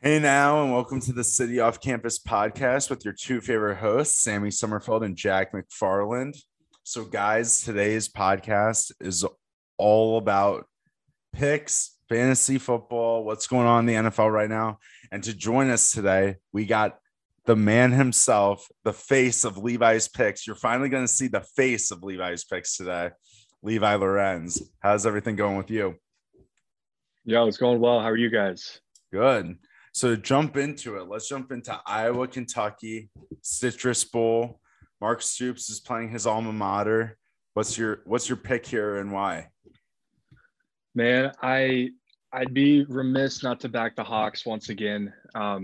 Hey now, and welcome to the City Off Campus podcast with your two favorite hosts, Sammy Summerfeld and Jack McFarland. So, guys, today's podcast is all about picks, fantasy football, what's going on in the NFL right now. And to join us today, we got the man himself, the face of Levi's Picks. You're finally going to see the face of Levi's Picks today, Levi Lorenz. How's everything going with you? Yo, it's going well. How are you guys? Good. So to jump into it, let's jump into Iowa, Kentucky, Citrus Bowl. Mark Stoops is playing his alma mater. What's your pick here and why? Man, I'd be remiss not to back the Hawks once again.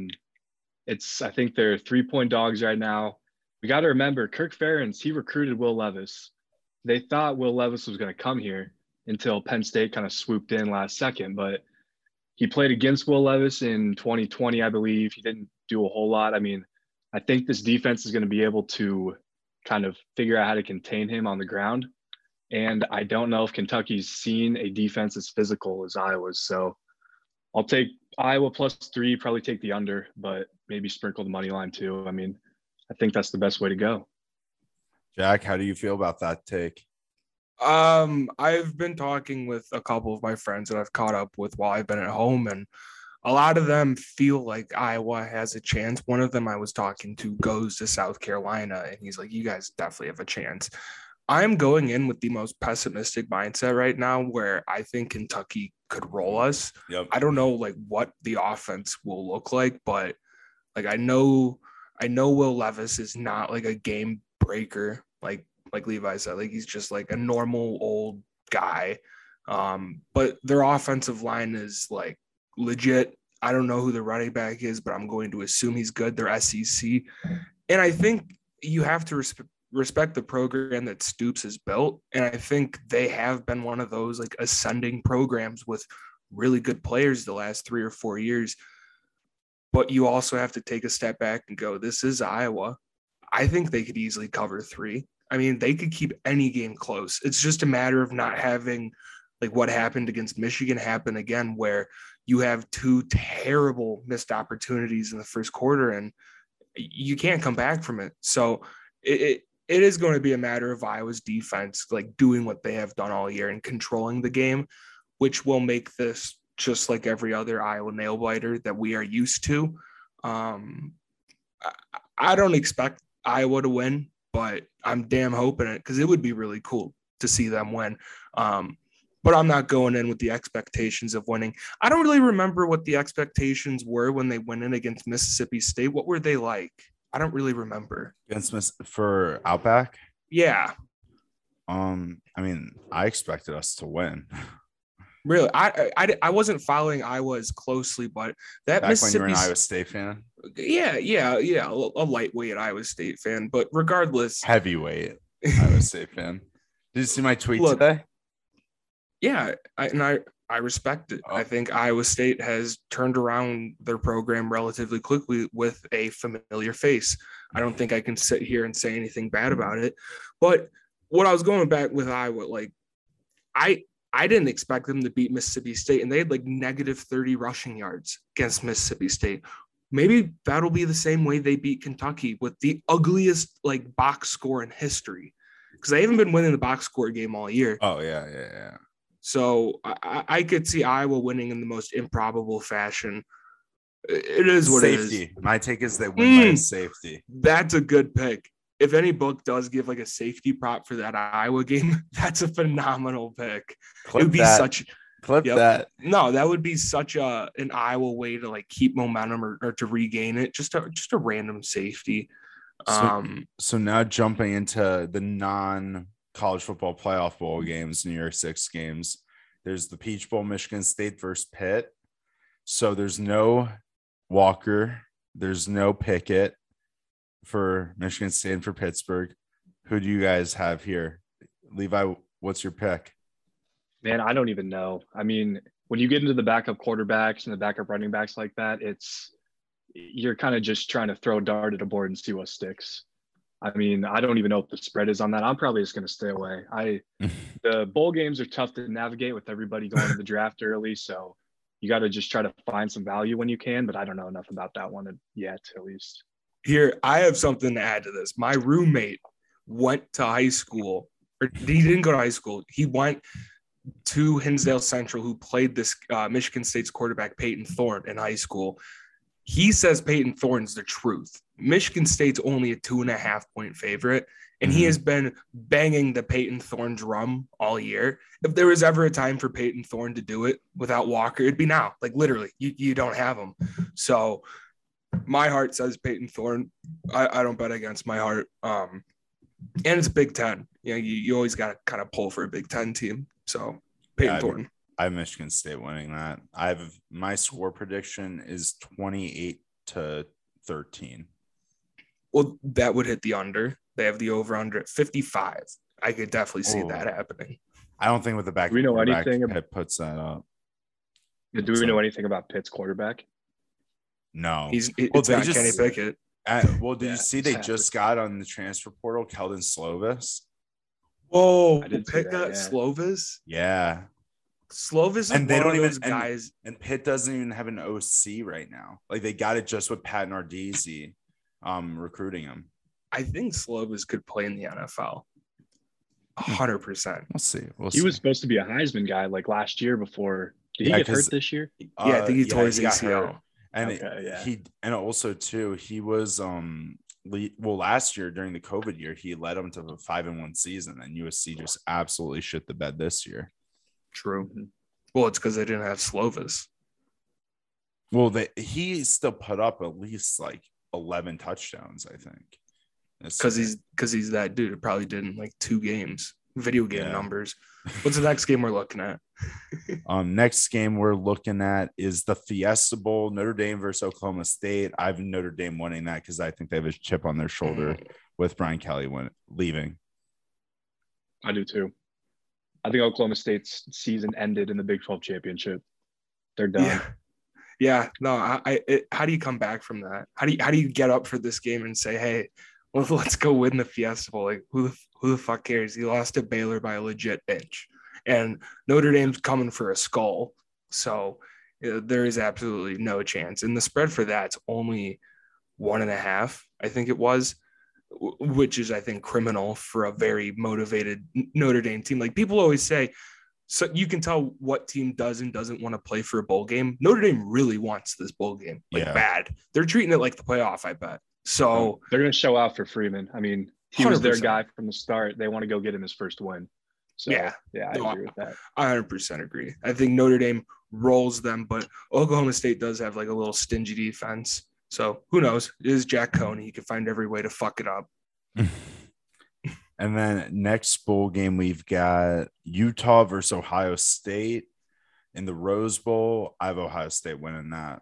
I think they're 3-point dogs right now. We got to remember Kirk Ferentz, he recruited Will Levis. They thought Will Levis was going to come here until Penn State kind of swooped in last second, but he played against Will Levis in 2020, I believe. He didn't do a whole lot. I mean, I think this defense is going to be able to kind of figure out how to contain him on the ground. And I don't know if Kentucky's seen a defense as physical as Iowa's. So I'll take Iowa +3, probably take the under, but maybe sprinkle the money line too. I mean, I think that's the best way to go. Jack, how do you feel about that take? I've been talking with a couple of my friends that I've caught up with while I've been at home, and a lot of them feel like Iowa has a chance. One of them I was talking to goes to South Carolina, and he's like, you guys definitely have a chance. I'm going in with the most pessimistic mindset right now, where I think Kentucky could roll us. Yep. I don't know like what the offense will look like, but like I know Will Levis is not like a game breaker, like Levi said, like he's just like a normal old guy. But their offensive line is like legit. I don't know who the running back is, but I'm going to assume he's good. They're SEC. And I think you have to respect the program that Stoops has built. And I think they have been one of those like ascending programs with really good players the last 3 or 4 years. But you also have to take a step back and go, this is Iowa. I think they could easily cover 3. I mean, they could keep any game close. It's just a matter of not having like what happened against Michigan happen again, where you have 2 terrible missed opportunities in the first quarter and you can't come back from it. So it is going to be a matter of Iowa's defense, like doing what they have done all year and controlling the game, which will make this just like every other Iowa nail biter that we are used to. I don't expect Iowa to win, but I'm damn hoping it because it would be really cool to see them win. But I'm not going in with the expectations of winning. I don't really remember what the expectations were when they went in against Mississippi State. What were they like? I don't really remember. For Outback? Yeah. I mean, I expected us to win. Really, I wasn't following Iowa as closely, but that Back Mississippi, when you were an Iowa State fan? yeah, a lightweight Iowa State fan. But regardless, Heavyweight Iowa State fan. Did you see my tweet look, today? yeah, I respect it. Oh. I think Iowa State has turned around their program relatively quickly with a familiar face. I don't think I can sit here and say anything bad about it. But what I was going back with Iowa, like I didn't expect them to beat Mississippi State, and they had like -30 rushing yards against Mississippi State. Maybe that'll be the same way they beat Kentucky with the ugliest like box score in history, because they haven't been winning the box score game all year. Oh yeah. So I could see Iowa winning in the most improbable fashion. It is what safety. it is. My take is they win by safety. That's a good pick. If any book does give like a safety prop for that Iowa game, that's a phenomenal pick. Clip it would be that. such Clip that. No, that would be such an Iowa way to like keep momentum or to regain it. Just a random safety. So now jumping into the non-college football playoff bowl games, New Year's Six games, there's the Peach Bowl, Michigan State versus Pitt. So there's no Walker, there's no Pickett for Michigan State and for Pittsburgh. Who do you guys have here? Levi, what's your pick? Man, I don't even know. I mean, when you get into the backup quarterbacks and the backup running backs like that, you're kind of just trying to throw a dart at a board and see what sticks. I mean, I don't even know what the spread is on that. I'm probably just going to stay away. The bowl games are tough to navigate with everybody going to the draft early. So you got to just try to find some value when you can. But I don't know enough about that one yet, at least. Here, I have something to add to this. My roommate went to high school, or he didn't go to high school. He went to Hinsdale Central, who played this Michigan State's quarterback, Peyton Thorne, in high school. He says Peyton Thorne's the truth. Michigan State's only a 2.5-point favorite, and he has been banging the Peyton Thorne drum all year. If there was ever a time for Peyton Thorne to do it without Walker, it'd be now. Like, literally, you don't have him. So my heart says Peyton Thorne. I don't bet against my heart. And it's Big Ten. You know, you always got to kind of pull for a Big Ten team. So Peyton Thorne. I have Michigan State winning that. My score prediction is 28-13. Well, that would hit the under. They have the over under at 55. I could definitely see that happening. I don't think with the back. Do we know anything Pitt puts that up? Do we know anything about Pitt's quarterback? No, it's not Kenny Pickett. Did you see they just got on the transfer portal Keldon Slovis? Whoa, Pitt got Slovis? Yeah. Slovis is and they one don't of even those guys. And Pitt doesn't even have an OC right now. Like, they got it just with Pat Nardizzi recruiting him. I think Slovis could play in the NFL. 100%. We'll see. He was supposed to be a Heisman guy like last year before. Did he get hurt this year? Yeah, I think he tore his ACL. And and also too, he was last year during the COVID year, he led them to a 5-1 season, and USC just absolutely shit the bed this year. True. Well, it's because they didn't have Slovis. Well, he still put up at least like 11 touchdowns, I think. Because he's that dude. It probably did in like 2 games. Video game numbers. What's the next game we're looking at? Next game we're looking at is the Fiesta Bowl, Notre Dame versus Oklahoma State. I have Notre Dame winning that because I think they have a chip on their shoulder with Brian Kelly leaving. I do too. I think Oklahoma State's season ended in the Big 12 championship. They're done. Yeah. No. How do you come back from that? How do you get up for this game and say, hey, well, let's go win the Fiesta Bowl? Like, who the fuck cares? He lost to Baylor by a legit inch, and Notre Dame's coming for a skull. So there is absolutely no chance. And the spread for that's only 1.5, I think it was, which is, I think, criminal for a very motivated Notre Dame team. Like, people always say, so you can tell what team does and doesn't want to play for a bowl game. Notre Dame really wants this bowl game, bad. They're treating it like the playoff, I bet. So they're going to show out for Freeman. I mean, he 100%. Was their guy from the start. They want to go get him his first win. So, I agree with that. I 100% agree. I think Notre Dame rolls them, but Oklahoma State does have like a little stingy defense. So who knows? It is Jack Cohn. He can find every way to fuck it up. And then next bowl game, we've got Utah versus Ohio State in the Rose Bowl. I have Ohio State winning that.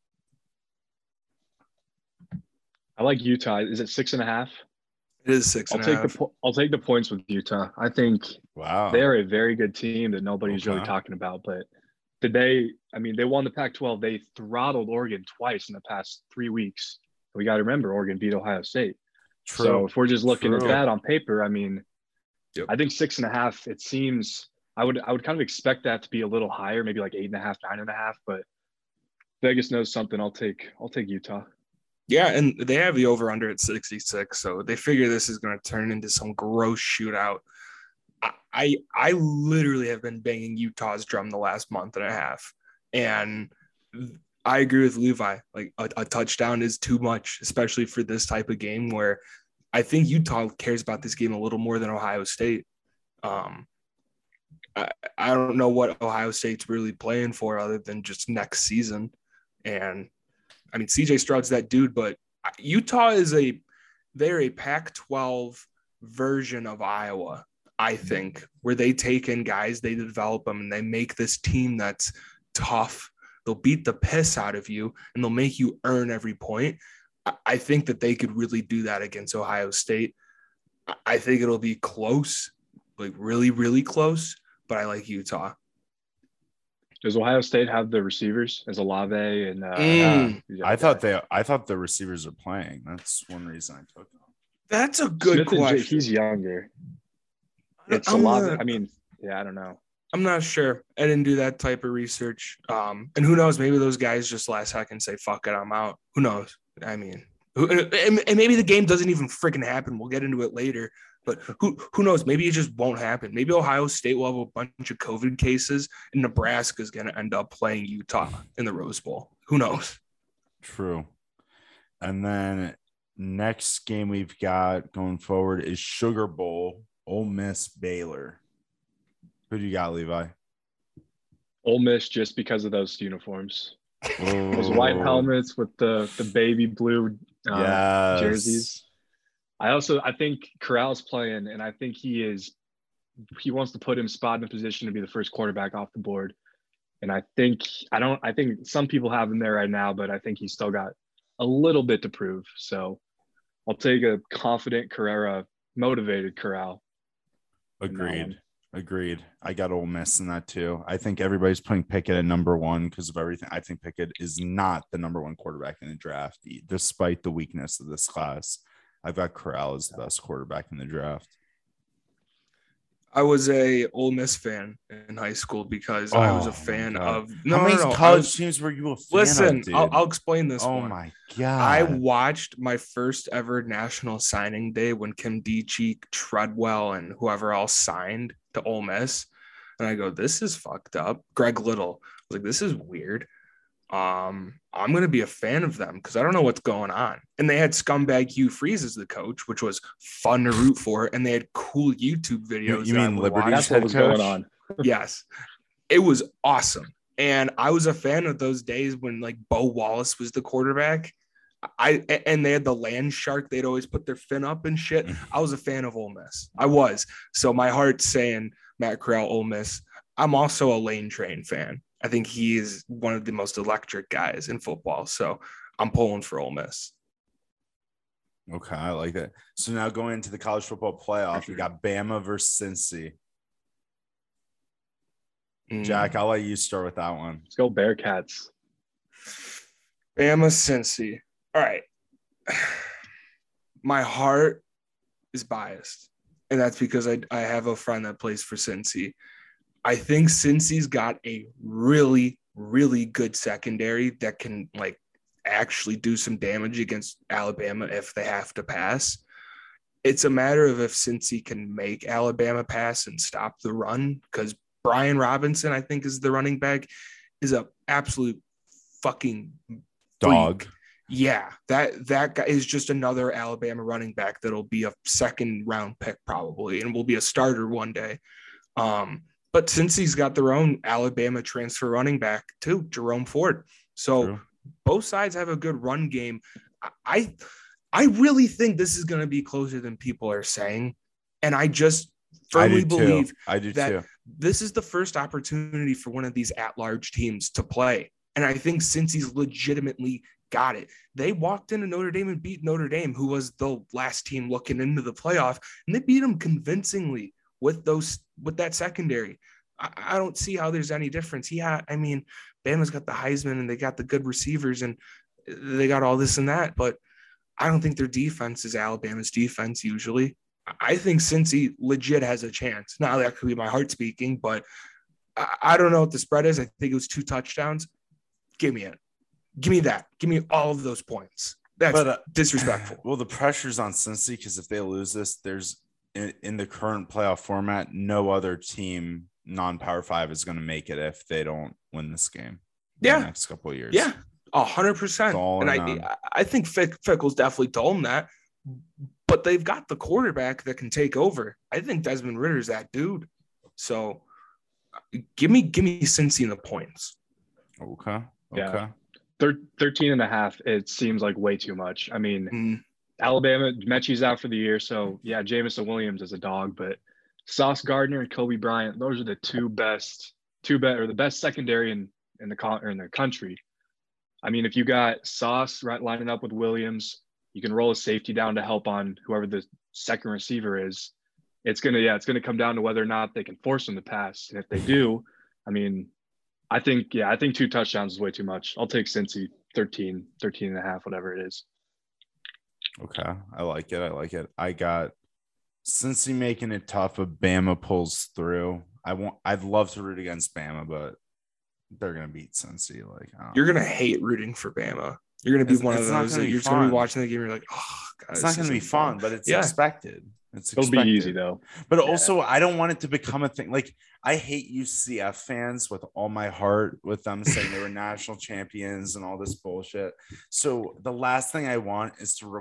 I like Utah. Is it 6.5? It is 6.5. I'll take the points with Utah. I think they're a very good team that nobody's really talking about. But they won the Pac-12. They throttled Oregon twice in the past 3 weeks. We got to remember Oregon beat Ohio State. True. So if we're just looking at that on paper, I mean, I think 6.5. It seems I would kind of expect that to be a little higher, maybe like 8.5, 9.5. But Vegas knows something. I'll take Utah. Yeah, and they have the over-under at 66, so they figure this is going to turn into some gross shootout. I literally have been banging Utah's drum the last month and a half, and I agree with Levi. Like, a touchdown is too much, especially for this type of game where I think Utah cares about this game a little more than Ohio State. I don't know what Ohio State's really playing for other than just next season, and I mean, CJ Stroud's that dude, but Utah they're a Pac-12 version of Iowa, I think, where they take in guys, they develop them, and they make this team that's tough. They'll beat the piss out of you, and they'll make you earn every point. I think that they could really do that against Ohio State. I think it'll be close, like really, really close, but I like Utah. Does Ohio State have the receivers as Olave and? I thought the receivers are playing. That's one reason I took them. That's a good question. He's younger. It's Olave. I mean, I don't know. I'm not sure. I didn't do that type of research. And who knows? Maybe those guys just last second say, fuck it, I'm out. Who knows? I mean, and maybe the game doesn't even freaking happen. We'll get into it later. But who knows? Maybe it just won't happen. Maybe Ohio State will have a bunch of COVID cases and Nebraska is going to end up playing Utah in the Rose Bowl. Who knows? True. And then next game we've got going forward is Sugar Bowl, Ole Miss, Baylor. Who do you got, Levi? Ole Miss, just because of those uniforms. Oh. Those white helmets with the baby blue jerseys. I think Corral's playing, and I think he wants to put him spot in a position to be the first quarterback off the board. And I think some people have him there right now, but I think he's still got a little bit to prove. So I'll take a confident Carrera, motivated Corral. Agreed. I got Ole Miss in that too. I think everybody's putting Pickett at number one because of everything. I think Pickett is not the number one quarterback in the draft, despite the weakness of this class. I've got Corral as the best quarterback in the draft. I was a Ole Miss fan in high school because I was a fan of. How many college teams were you a fan Listen, of, dude? I'll explain this. Oh one. My God! I watched my first ever national signing day when Kim Decheek, Treadwell, and whoever else signed to Ole Miss, and I go, "This is fucked up." Greg Little. I was like, "This is weird." I'm going to be a fan of them because I don't know what's going on. And they had scumbag Hugh Freeze as the coach, which was fun to root for. And they had cool YouTube videos. You mean Liberty's That's what was going on. Yes. It was awesome. And I was a fan of those days when like Bo Wallace was the quarterback. And they had the land shark. They'd always put their fin up and shit. I was a fan of Ole Miss. I was. So my heart's saying Matt Corral, Ole Miss. I'm also a Lane Train fan. I think he is one of the most electric guys in football. So I'm pulling for Ole Miss. Okay, I like that. So now going into the college football playoff, we got Bama versus Cincy. Jack, I'll let you start with that one. Let's go Bearcats. Bama, Cincy. All right. My heart is biased, and that's because I have a friend that plays for Cincy. I think Cincy's got a really, really good secondary that can like actually do some damage against Alabama if they have to pass. It's a matter of if Cincy can make Alabama pass and stop the run, because Brian Robinson, I think, is the running back, is a absolute fucking dog. Freak. Yeah, that guy is just another Alabama running back that'll be a second round pick probably and will be a starter one day. But since he's got their own Alabama transfer running back too, Jerome Ford. So True. Both sides have a good run game. I really think this is going to be closer than people are saying. And I just firmly believe that this is the first opportunity for one of these at-large teams to play. And I think since he's legitimately got it, they walked into Notre Dame and beat Notre Dame, who was the last team looking into the playoff, and they beat them convincingly with that secondary. I don't see how there's any difference. Bama's got the Heisman and they got the good receivers and they got all this and that, but I don't think their defense is Alabama's defense usually. I think Cincy legit has a chance. Now that could be my heart speaking, but I don't know what the spread is. I think it was 2 touchdowns. Give me it. Give me that. Give me all of those points. That's disrespectful. Well, the pressure's on Cincy because if they lose this, there's in the current playoff format, no other team non-Power 5 is going to make it if they don't win this game. The next couple of years. Yeah, 100%. And I think Fickle's definitely told them that, but they've got the quarterback that can take over. I think Desmond Ritter's that dude. So give me Cincy in the points. Okay. Yeah. 13.5. It seems like way too much. I mean, Alabama, Mechie's out for the year. So yeah, Jamison Williams is a dog, but Sauce Gardner and Kobe Bryant, those are the the best secondary in the country. I mean, if you got Sauce lining up with Williams, you can roll a safety down to help on whoever the second receiver is. It's gonna come down to whether or not they can force them to pass. And if they do, I mean, I think 2 touchdowns is way too much. I'll take Cincy 13.5, whatever it is. Okay. I like it. I got Cincy making it tough, but Bama pulls through. I'd love to root against Bama, but they're gonna beat Cincy. Like, you're gonna hate rooting for Bama. You're gonna be one of those that you're gonna be watching the game. You're like, oh god, it's not gonna be fun, but it's expected. It'll be easy though. But also, I don't want it to become a thing. Like, I hate UCF fans with all my heart, with them saying they were national champions and all this bullshit. So the last thing I want is to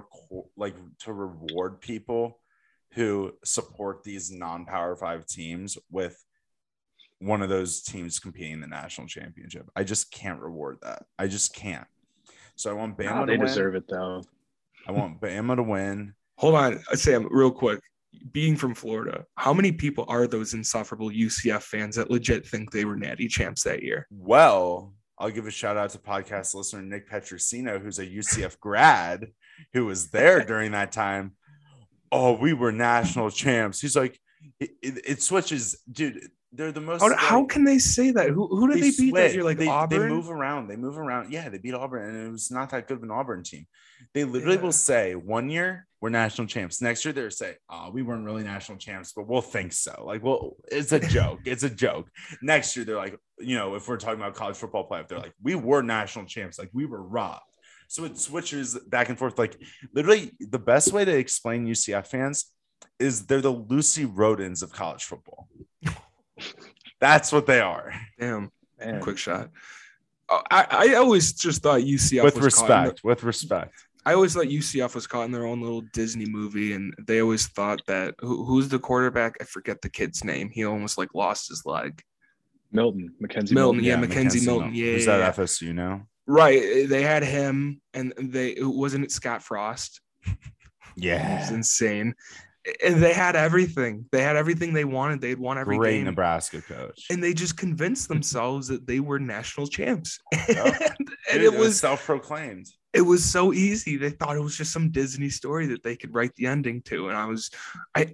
reward people who support these non-Power 5 teams with one of those teams competing in the national championship. I just can't reward that. I just can't. So I want Bama to win. They deserve it though. I want Bama to win. Hold on, Sam, real quick. Being from Florida, how many people are those insufferable UCF fans that legit think they were natty champs that year? Well, I'll give a shout out to podcast listener Nick Petrosino, who's a UCF grad who was there during that time. Oh, we were national champs. He's like, it switches, dude. They're the most. How can they say that? Who did they beat that year? Like Auburn? They move around. Yeah, they beat Auburn, and it was not that good of an Auburn team. They literally will say, one year we're national champs. Next year they'll say, oh, we weren't really national champs, but we'll think so. Like, well, it's a joke. It's a joke. Next year they're like, if we're talking about college football playoff, they're like, we were national champs. Like, we were robbed. So it switches back and forth. Like, literally, the best way to explain UCF fans is they're the Lucy Rodens of college football. That's what they are. Damn, man. Quick shot. I always just thought UCF with respect. I always thought UCF was caught in their own little Disney movie, and they always thought that who's the quarterback? I forget the kid's name. He almost lost his leg. Mackenzie Milton. Yeah, Mackenzie Milton. Yeah, who's that FSU now? Right. They had him, and wasn't it Scott Frost? Yeah, it's insane. And they had everything. They had everything they wanted. They'd won every Great game. Nebraska coach. And they just convinced themselves that they were national champs. Yep. and it was self-proclaimed. It was so easy. They thought it was just some Disney story that they could write the ending to. And I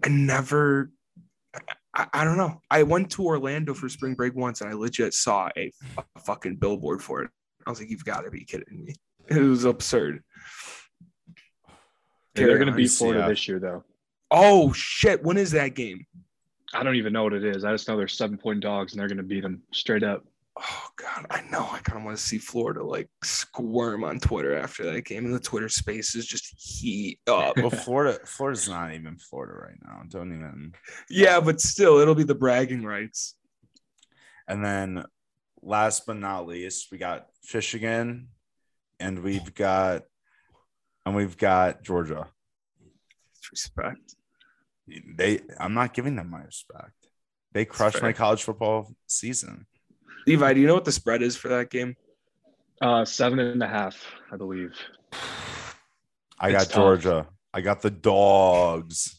don't know. I went to Orlando for spring break once, and I legit saw a fucking billboard for it. I was like, you've got to be kidding me. It was absurd. They're going to beat Florida this year, though. Oh, shit. When is that game? I don't even know what it is. I just know they're 7-point dogs, and they're going to beat them straight up. Oh, God. I know. I kind of want to see Florida, squirm on Twitter after that game. And the Twitter spaces just heat up. Well, Florida's not even Florida right now. Don't even. Yeah, but still, it'll be the bragging rights. And then last but not least, we got Michigan, and we've got Georgia. Respect. I'm not giving them my respect. They crushed my college football season. Levi, do you know what the spread is for that game? 7.5, I believe. I got Georgia. I got the dogs.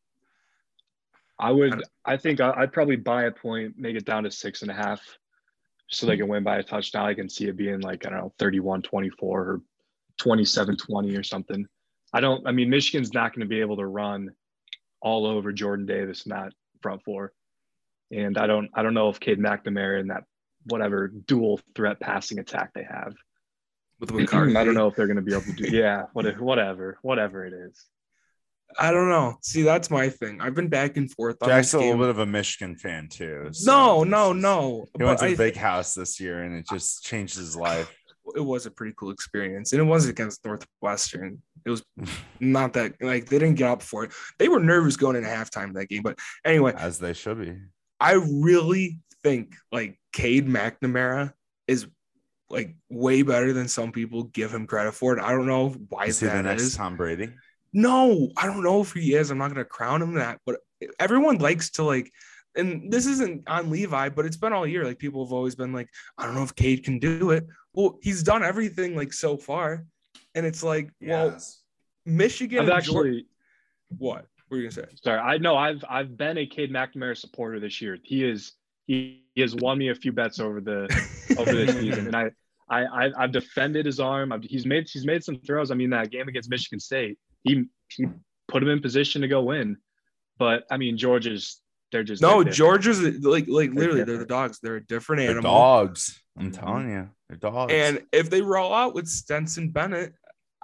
I think I'd probably buy a point, make it down to 6.5, so they can win by a touchdown. I can see it being 31-24 or 27-20 or something. Michigan's not going to be able to run all over Jordan Davis in that front four. And I don't know if Cade McNamara in that whatever dual threat passing attack they have. With McCarthy. I don't know if they're going to be able to do whatever it is. I don't know. See, that's my thing. I've been back and forth on Jack's this game. a little bit of a Michigan fan too. So no. He went to the big house this year, and it just changed his life. It was a pretty cool experience, and it was against Northwestern. It was not that they didn't get up for it. They were nervous going into halftime of that game, but anyway, as they should be. I really think Cade McNamara is way better than some people give him credit for it. I don't know why is he the next Tom Brady? No, I don't know if he is. I'm not going to crown him that, but everyone likes to and this isn't on Levi, but it's been all year. People have always been I don't know if Cade can do it. Well, he's done everything so far. And it's well, Michigan. What were you gonna say? Sorry, I know I've been a Cade McNamara supporter this year. He has won me a few bets over the season, and I've defended his arm. He's made some throws. That game against Michigan State, he put him in position to go win. But Georgia's. Georgia's literally they're the dogs. They're a different animal. They're dogs. I'm telling you, they're dogs. And if they roll out with Stenson Bennett,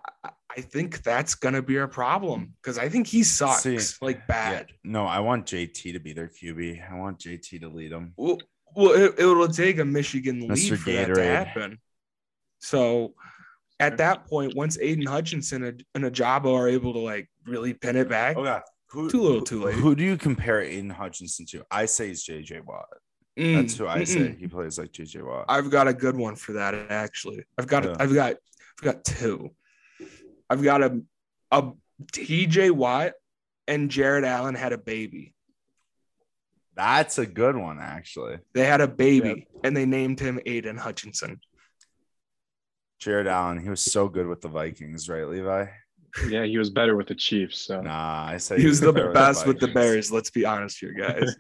I think that's going to be our problem because I think he sucks bad. Yeah. No, I want JT to be their QB. I want JT to lead them. Well, it'll take a Michigan lead Mr. for that to happen. So at that point, once Aiden Hutchinson and Ajabo are able to like really pin it back, too late. Who do you compare Aiden Hutchinson to? I say he's JJ Watt. That's who I say. He plays like JJ Watt. I've got a good one for that actually. I've got two. I've got a TJ Watt and Jared Allen had a baby. That's a good one, actually. They had a baby and they named him Aiden Hutchinson. Jared Allen, he was so good with the Vikings, right, Levi? Yeah, he was better with the Chiefs. So nah, I say he was the best with the Bears. Let's be honest here, guys.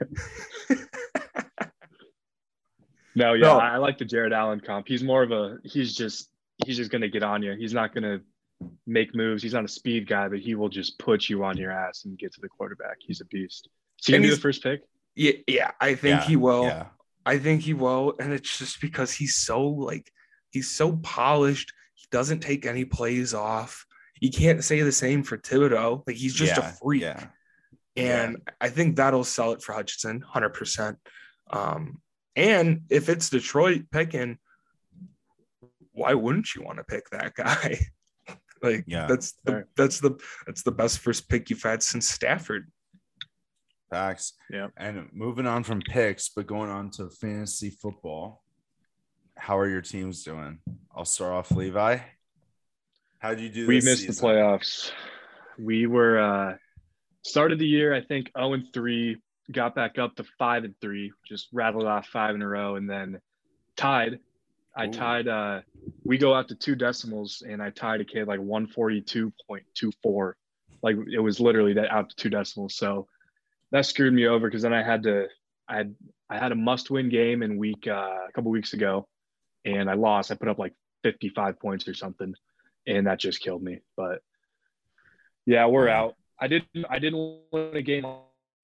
No, I like the Jared Allen comp. He's more of he's just gonna get on you. He's not gonna make moves. He's not a speed guy, but he will just put you on your ass and get to the quarterback. He's a beast. Is he gonna be the first pick? Yeah, I think he will. Yeah. I think he will, and it's just because he's so polished. He doesn't take any plays off. You can't say the same for Thibodeau. Like he's just a freak. Yeah. And I think that'll sell it for Hutchinson, 100%. And if it's Detroit picking, why wouldn't you want to pick that guy? That's the best first pick you've had since Stafford. Facts. Yeah. And moving on from picks, but going on to fantasy football. How are your teams doing? I'll start off, Levi. How did you do this season? We missed the playoffs. We were started the year, I think, 0-3, got back up to 5-3, just rattled off 5 in a row, and then tied. I tied we go out to 2 decimals, and I tied a kid like 142.24. Like it was literally that out to 2 decimals. So that screwed me over because then I had a must-win game in a couple weeks ago, and I lost. I put up like 55 points or something, and that just killed me. But yeah, we're out. I didn't win a game.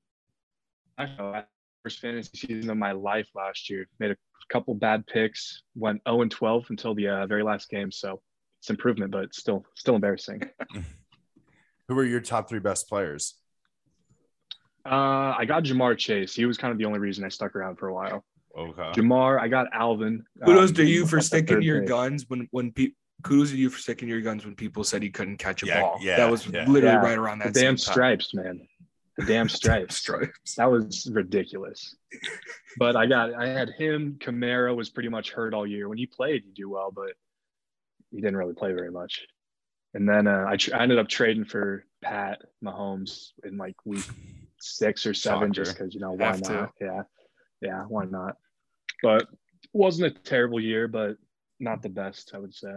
First fantasy season of my life last year. Made a couple bad picks. Went 0-12 until the very last game. So it's improvement, but it's still embarrassing. Who are your top 3 best players? I got Jamar Chase. He was kind of the only reason I stuck around for a while. Okay. Jamar, I got Alvin. Kudos to you for sticking to your guns when people. Kudos to you for sticking to your guns when people said he couldn't catch a ball. Yeah, that was literally right around that. The damn stripes, man. The damn stripes. That was ridiculous. But I had him. Kamara was pretty much hurt all year. When he played, he'd do well, but he didn't really play very much. And then I ended up trading for Pat Mahomes in like week 6 or 7, just because, why not? Yeah, why not? But it wasn't a terrible year, but not the best, I would say.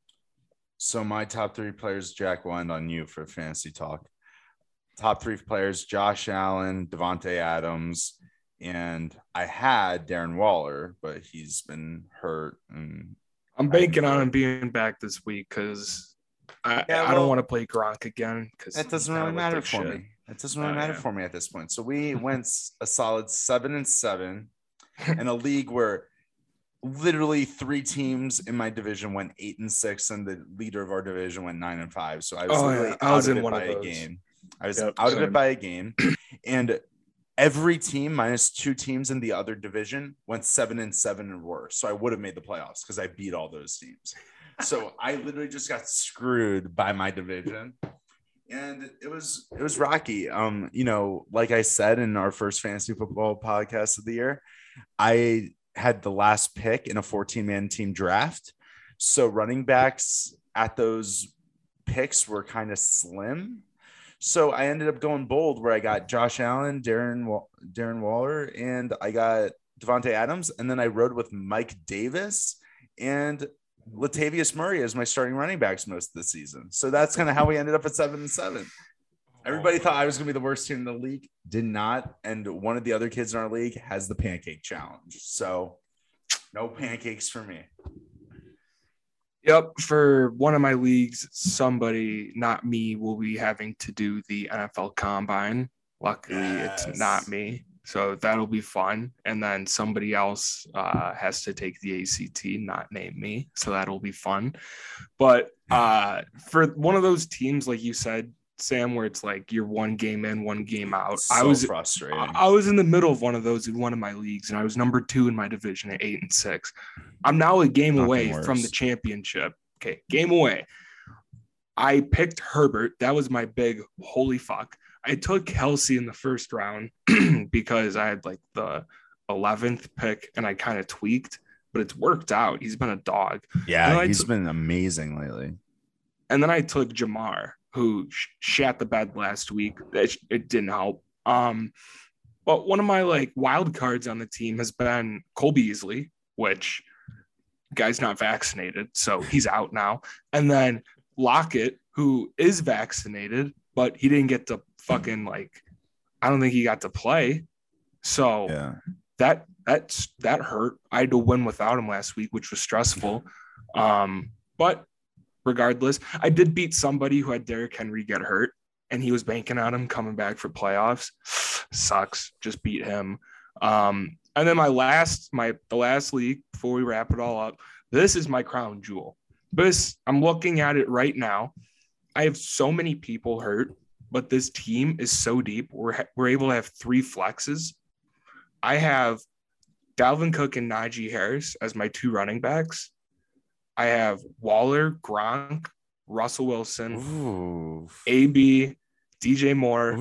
So my top 3 players, Jack, will end on you for fantasy talk. Top 3 players, Josh Allen, Devontae Adams, and I had Darren Waller, but he's been hurt. And I'm banking on him being back this week because I don't want to play Gronk again. Because that doesn't really matter for me. It doesn't really matter for me at this point. So we went a solid 7-7 in a league where literally 3 teams in my division went 8-6, and the leader of our division went 9-5. So I was I was in one of those. Game. I was out of it by a game, and every team minus 2 teams in the other division went 7-7 and worse. So I would have made the playoffs because I beat all those teams. So I literally just got screwed by my division, and it was rocky. Like I said in our first fantasy football podcast of the year, I had the last pick in a 14-man team draft. So running backs at those picks were kind of slim. So I ended up going bold where I got Josh Allen, Darren Waller, and I got Devontae Adams. And then I rode with Mike Davis and Latavius Murray as my starting running backs most of the season. So that's kind of how we ended up at 7-7. Everybody thought I was going to be the worst team in the league. Did not. And one of the other kids in our league has the pancake challenge. So no pancakes for me. Yep. For one of my leagues, somebody, not me, will be having to do the NFL Combine. Luckily, It's not me. So that'll be fun. And then somebody else has to take the ACT, not name me. So that'll be fun. But For one of those teams, like you said, Sam, where it's like you're one game in, one game out. So frustrating. I was in the middle of one of those in one of my leagues, and I was number 2 in my division at 8-6. I'm now a game away from the championship. Okay, game away. I picked Herbert. That was my big holy fuck. I took Kelsey in the first round because I had like the 11th pick and I kind of tweaked, but it's worked out. He's been a dog. Yeah, he's been amazing lately. And then I took Jamar, who shat the bed last week. It didn't help. But one of my like wild cards on the team has been Cole Beasley, which guy's not vaccinated, so he's out now. And then Lockett, who is vaccinated, but he didn't get to fucking like, I don't think he got to play. So that hurt. I had to win without him last week, which was stressful. But regardless, I did beat somebody who had Derrick Henry get hurt, and he was banking on him coming back for playoffs. Sucks. Just beat him. And then the last league before we wrap it all up, this is my crown jewel. I'm looking at it right now. I have so many people hurt, but this team is so deep. We're able to have 3 flexes. I have Dalvin Cook and Najee Harris as my 2 running backs. I have Waller, Gronk, Russell Wilson, AB, DJ Moore,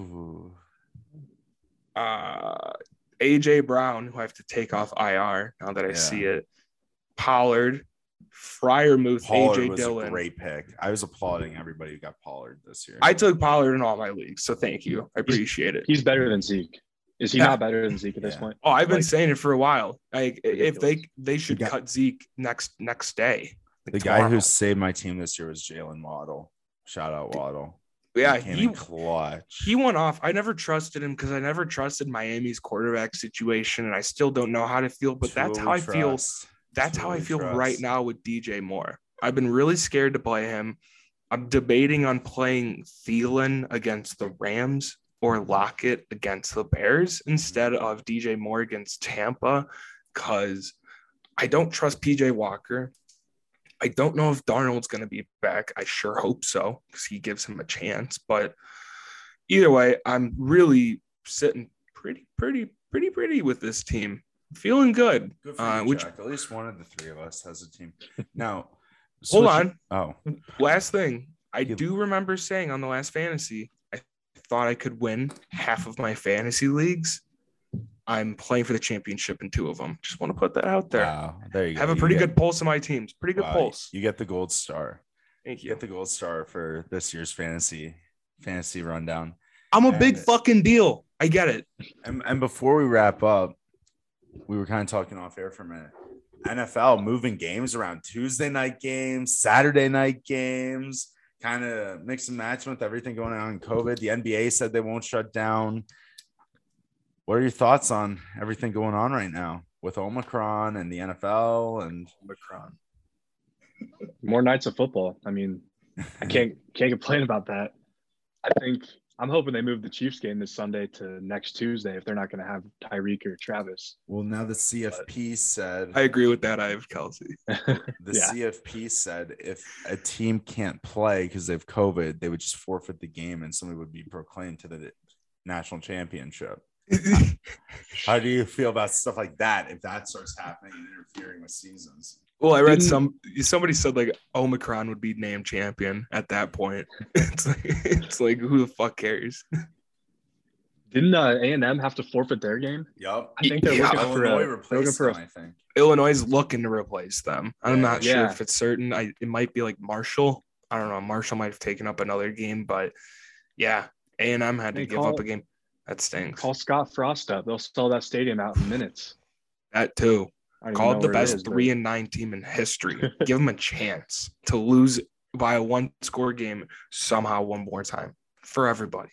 AJ Brown, who I have to take off IR now that I see it, Pollard, Freiermuth, Pollard AJ was Dillon. A great pick. I was applauding everybody who got Pollard this year. I took Pollard in all my leagues, so thank you. I appreciate it. He's better than Zeke. Is he not better than Zeke at this point? Oh, I've been saying it for a while. Like, if they should cut Zeke next day. The guy who saved my team this year was Jalen Waddle. Shout out Waddle. Yeah, he clutch. He went off. I never trusted him because I never trusted Miami's quarterback situation, and I still don't know how to feel. But that's how I feel. That's how I feel right now with DJ Moore. I've been really scared to play him. I'm debating on playing Thielen against the Rams or Lockett against the Bears instead of DJ Moore against Tampa, because I don't trust PJ Walker. I don't know if Darnold's going to be back. I sure hope so because he gives him a chance. But either way, I'm really sitting pretty with this team. Feeling good. Good for you, Jack. At least one of the 3 of us has a team. Now, hold on. Oh, last thing. I do remember saying on the last fantasy, I thought I could win half of my fantasy leagues. I'm playing for the championship in 2 of them. Just want to put that out there. Wow, there you go. Have a pretty good pulse of my teams. Pretty good pulse. You get the gold star. Thank you. You get the gold star for this year's fantasy rundown. I'm a big fucking deal. I get it. And before we wrap up, we were kind of talking off air for a minute. NFL moving games around Tuesday night games, Saturday night games, kind of mix and match with everything going on in COVID. The NBA said they won't shut down. What are your thoughts on everything going on right now with Omicron and the NFL and Omicron? More nights of football. I mean, I can't complain about that. I'm hoping they move the Chiefs game this Sunday to next Tuesday if they're not going to have Tyreek or Travis. Well, now the CFP said. I agree with that. I have Kelsey. The CFP said if a team can't play because they have COVID, they would just forfeit the game and somebody would be proclaimed to the national championship. How do you feel about stuff like that if that starts happening and interfering with seasons? Well, I read somebody said like Omicron would be named champion at that point. It's like who the fuck cares? Didn't A&M have to forfeit their game? Yep. I think they're looking for I think Illinois is looking to replace them. I'm not sure if it's certain. It might be like Marshall. I don't know. Marshall might have taken up another game, but yeah, A&M had to give up a game. That stinks. Call Scott Frost up. They'll sell that stadium out in minutes. That too. Called the best 3-9 team in history. Give them a chance to lose by a 1-score game somehow one more time for everybody.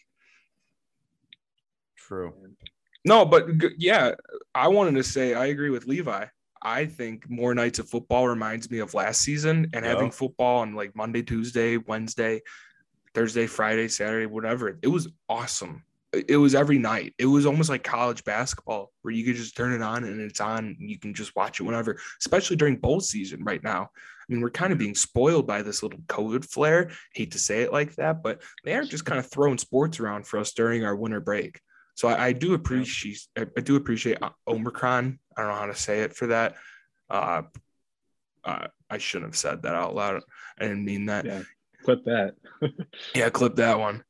True. No, but yeah, I wanted to say I agree with Levi. I think more nights of football reminds me of last season and having football on like Monday, Tuesday, Wednesday, Thursday, Friday, Saturday, whatever. It was awesome. It was every night. It was almost like college basketball where you could just turn it on and it's on. And you can just watch it whenever, especially during bowl season right now. mean, we're kind of being spoiled by this little COVID flare. Hate to say it like that, but they are just kind of throwing sports around for us during our winter break. So I do appreciate Omicron. I don't know how to say it for that. I shouldn't have said that out loud. I didn't mean that. Yeah, clip that. Yeah, clip that one.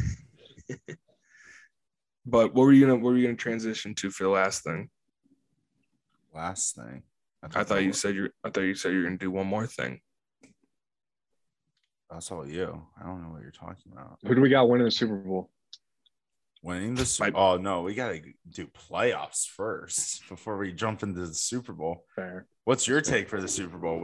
But what were you gonna transition to for the last thing? Last thing. I thought you said you're gonna do one more thing. That's all you. I don't know what you're talking about. Who do we got winning the Super Bowl? Winning the Super Bowl? Oh no, we gotta do playoffs first before we jump into the Super Bowl. Fair. What's your take for the Super Bowl?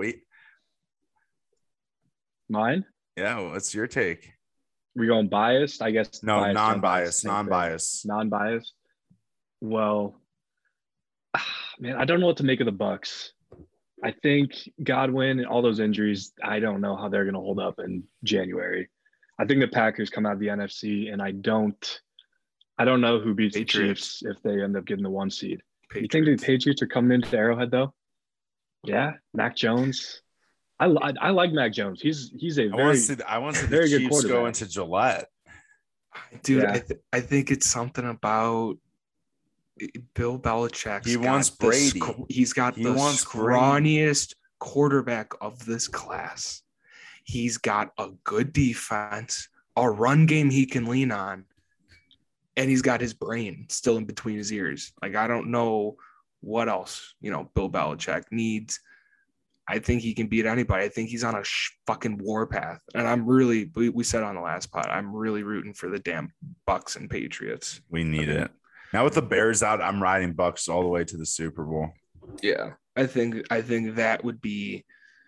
Mine? Yeah, what's your take? We going biased? I guess. No, biased, non-biased. Non-biased. Well, man, I don't know what to make of the Bucks. I think Godwin and all those injuries, I don't know how they're going to hold up in January. I think the Packers come out of the NFC, and I don't know who beats Patriots. the Chiefs if they end up getting the 1 seed. Patriots. You think the Patriots are coming into Arrowhead though? Yeah, Mac Jones. I like Mac Jones. He's a I very want to see very the good Chiefs go quarterback. into Gillette. Dude, Yeah. I think it's something about Bill Belichick. He wants Brady. He's got He the wants scrawniest quarterback of this class. He's got a good defense, a run game he can lean on, and he's got his brain still in between his ears. Like, I don't know what else, Bill Belichick needs. I think he can beat anybody. I think he's on a fucking warpath. And we said on the last pod, I'm really rooting for the damn Bucks and Patriots. We need it. Now with the Bears out, I'm riding Bucks all the way to the Super Bowl. Yeah. I think that would be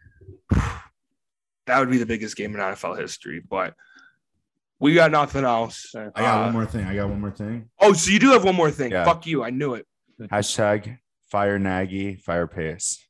the biggest game in NFL history, but we got nothing else. I got one more thing. Oh, so you do have one more thing. Yeah. Fuck you. I knew it. Hashtag fire Nagy, fire Pace.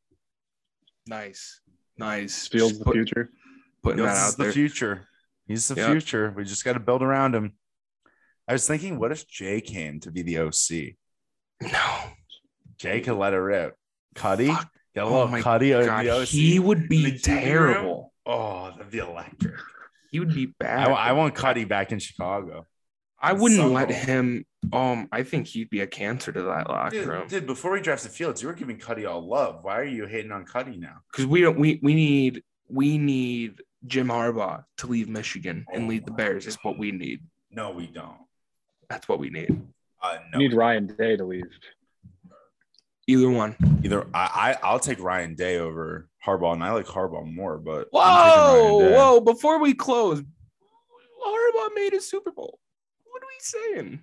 Nice. Fields the future. Putting that Fields out is the there. future. He's the Yep. future. We just got to build around him. I was thinking, what if Jay came to be the OC? No. Jay could let it rip. Cuddy? Fuck. Get a Oh little my Cuddy on God, the OC. he would In be the TV room? terrible. Oh, that'd be electric. He would be bad. I want Cuddy back in Chicago. I wouldn't Somehow. let him. I think he'd be a cancer to that locker room. Dude, before we drafted Fields, you were giving Cuddy all love. Why are you hating on Cuddy now? Because we need Jim Harbaugh to leave Michigan and lead the Bears. Is what we need. No, we don't. That's what we need. You No. need Ryan Day to leave. Either one. Either I'll take Ryan Day over Harbaugh, and I like Harbaugh more. But I'm taking Ryan Day. Whoa! Before we close, Harbaugh made a Super Bowl. What are we saying?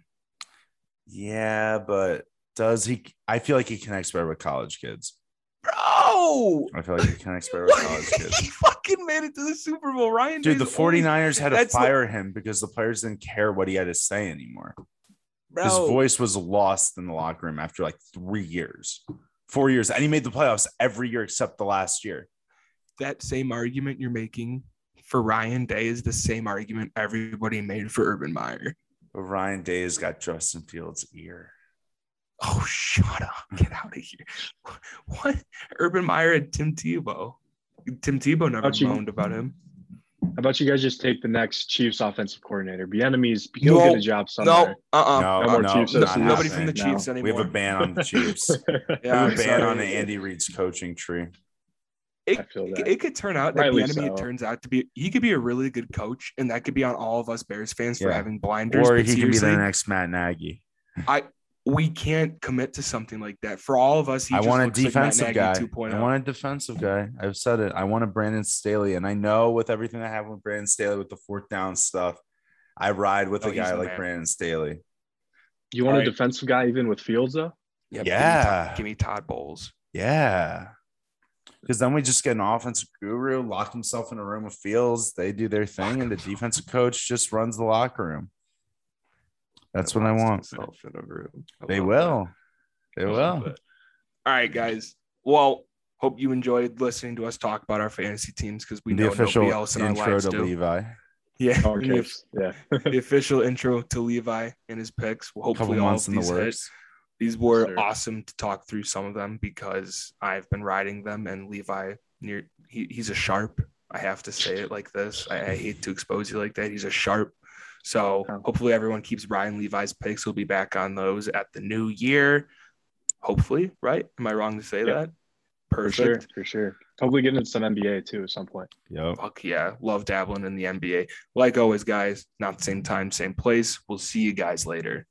Yeah, but does he? I feel like he connects better with college kids. Bro! I feel like he connects better with college He kids. fucking made it to the Super Bowl. Ryan Dude, the Day's always- 49ers had to that's fire him because the players didn't care what he had to say anymore. Bro, His voice was lost in the locker room after like 3 years, 4 years. And he made the playoffs every year except the last year. that same argument you're making for Ryan Day is the same argument everybody made for Urban Meyer. But Ryan Day has got Justin Fields' ear. Oh, shut up. Get out of here. What? Urban Meyer had Tim Tebow. Tim Tebow never How'd you- moaned about him. How about you guys just take the next Chiefs offensive coordinator? Bieniemy's he'll get a job somewhere. No, No more Chiefs not assistants. Nobody from the happening. Chiefs No. We anymore. have a ban on the Chiefs. Yeah, we have a I'm ban sorry. on the Andy Reid's coaching tree. I feel that. It could turn out that Rightly Bieniemy so. turns out to be he could be a really good coach, and that could be on all of us Bears fans for Yeah. having blinders. Or but he can be the seriously, next Matt Nagy. we can't commit to something like that. For all of us, he I just want a looks like Matt defensive Nagy guy. 2.0. I want a defensive guy. I've said it. I want a Brandon Staley. And I know with everything that happened with Brandon Staley with the fourth down stuff, I ride with Oh, a he's guy the like man. Brandon Staley. You want All right. a defensive guy even with Fields though? Yeah. Give me Todd Bowles. Yeah. Because then we just get an offensive guru, lock himself in a room with Fields. They do their thing, and the defensive coach just runs the locker room. That's what I want. They will. They will. All right, guys. Well, hope you enjoyed listening to us talk about our fantasy teams because we The know official nobody else in our intro lives to do. Levi. Yeah, Okay. Yeah. the official intro to Levi and his picks. Well, A couple hopefully, all months of in the these hit. works. These were Sure. awesome to talk through some of them because I've been riding them, and Levi He's a sharp. I have to say it like this. I hate to expose you like that. He's a sharp. So hopefully everyone keeps Ryan Levi's picks. We'll be back on those at the new year. Hopefully, right? Am I wrong to say that? Perfect. For sure. Hopefully get into some NBA too at some point. Yep. Fuck yeah. Love dabbling in the NBA. Like always, guys, not the same time, same place. We'll see you guys later.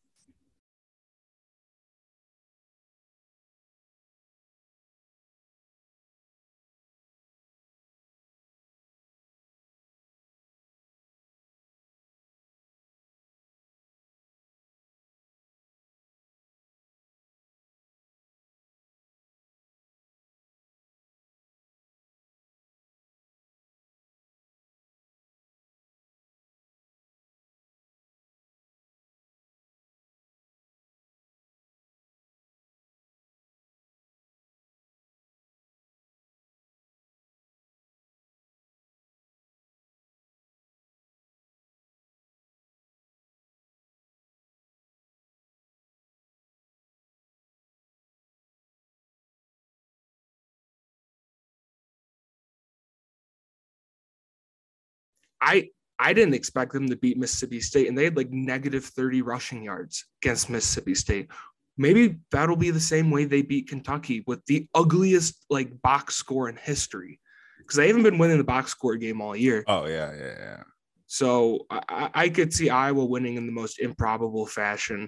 I didn't expect them to beat Mississippi State, and they had like negative 30 rushing yards against Mississippi State. Maybe that'll be the same way they beat Kentucky with the ugliest like box score in history, because they haven't been winning the box score game all year. Oh yeah. So I could see Iowa winning in the most improbable fashion.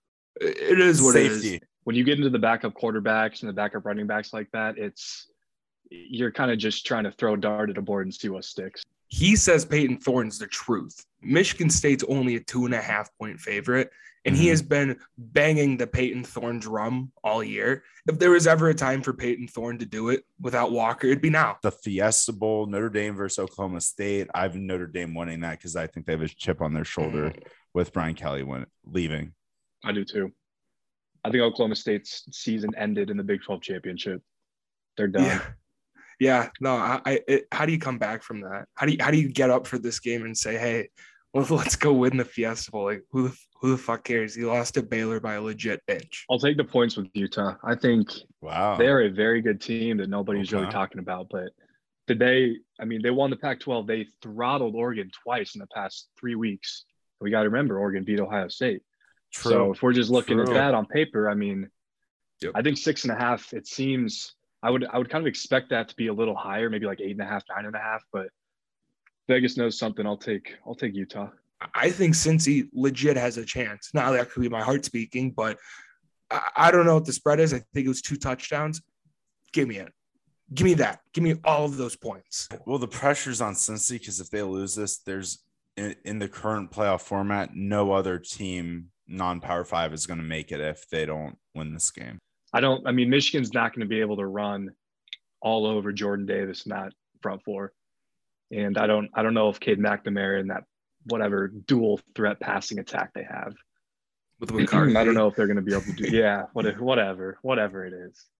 It is what it is. When you get into the backup quarterbacks and the backup running backs like that, you're kind of just trying to throw a dart at a board and see what sticks. He says Peyton Thorne's the truth. Michigan State's only a 2.5-point favorite, and he has been banging the Peyton Thorne drum all year. If there was ever a time for Peyton Thorne to do it without Walker, it'd be now. The Fiesta Bowl, Notre Dame versus Oklahoma State. I have Notre Dame winning that because I think they have a chip on their shoulder with Brian Kelly leaving. I do too. I think Oklahoma State's season ended in the Big 12 championship. They're done. Yeah, no. How do you come back from that? How do you get up for this game and say, hey, well, let's go win the Fiesta Bowl? Like, who the fuck cares? He lost to Baylor by a legit bench. I'll take the points with Utah. I think they're a very good team that nobody's really talking about. But they won the Pac-12. They throttled Oregon twice in the past 3 weeks. We got to remember Oregon beat Ohio State. True. So if we're just looking at that on paper, I mean, I think 6.5. It seems. I would kind of expect that to be a little higher, maybe like 8.5, 9.5. But Vegas knows something. I'll take Utah. I think Cincy legit has a chance. Now that could be my heart speaking, but I don't know what the spread is. I think it was 2 touchdowns. Give me it. Give me that. Give me all of those points. Well, the pressure's on Cincy because if they lose this, there's in the current playoff format, no other team non-Power 5 is going to make it if they don't win this game. Michigan's not going to be able to run all over Jordan Davis in that front four. And I don't know if Cade McNamara and that whatever dual threat passing attack they have with McCarthy. I don't know if they're going to be able to do. Yeah, whatever it is.